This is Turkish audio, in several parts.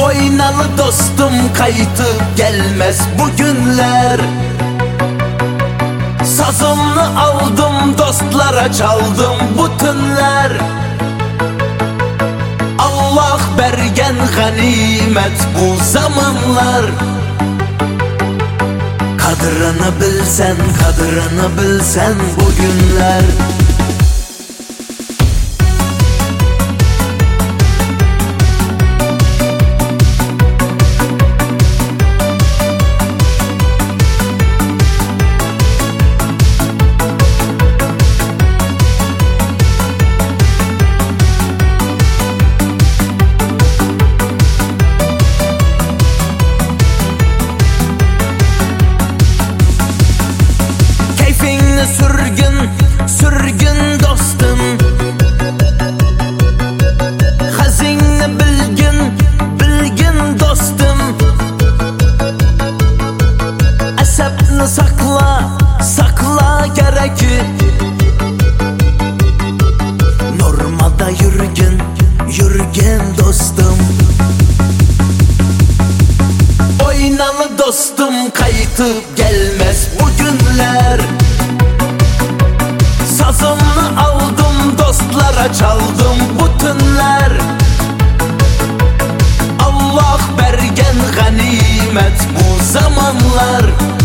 Oynalı dostum, kayıtıp gelmez bu günler. Sazımı aldım, dostlara çaldım bu tünler. Allah bergen ganimet bu zamanlar. Kadrını bilsen, kadrını bilsen bu günler. Sürgün, sürgün dostum. Hazine bilgin, bilgin dostum. Asabını sakla, sakla gereki. Normalda yürgün, yürgün dostum. Oynalı dostum, kayıtıp gelmez bu günler. Sazımı aldım, dostlara çaldım bu tünler. Allah bergen ganimet bu zamanlar.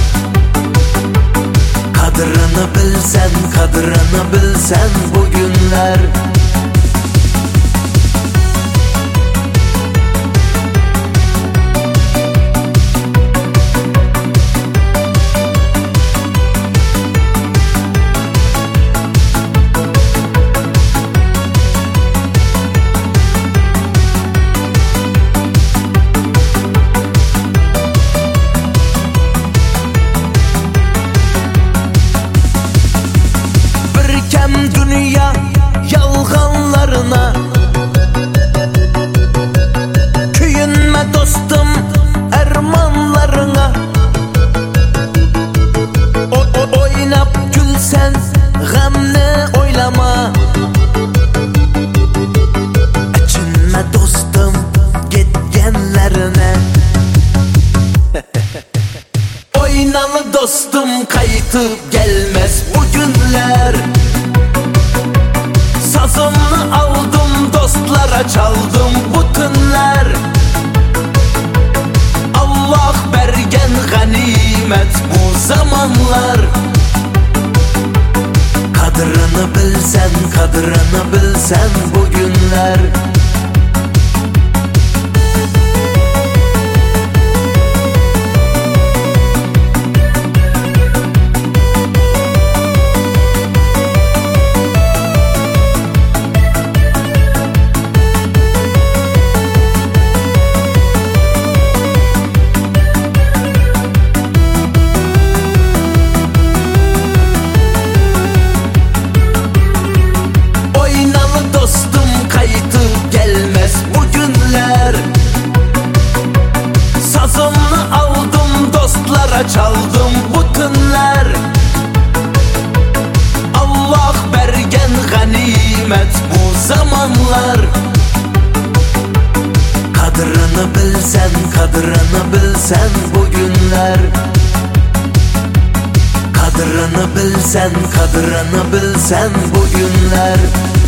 Kadrını bilsen, kadrını bilsen bu günler. Dünya yalganlarına köyünme dostum, ermanlarına. Oynap gülsen, gamni oylama. Açınma dostum, gitgenlerine. Oynalı dostum, kayıtıp gelmez bu günler. Sazımı aldım, dostlara çaldım bu tünler. Allah bergen ganimet bu zamanlar. Kadrını bilsen, kadrını bilsen bu günler. Sazımı aldım, dostlara çaldım bu tünler. Allah bergen ganimet bu zamanlar. Kadrını bilsen, kadrını bilsen bu günler. Kadrını bilsen, kadrını bilsen bu günler.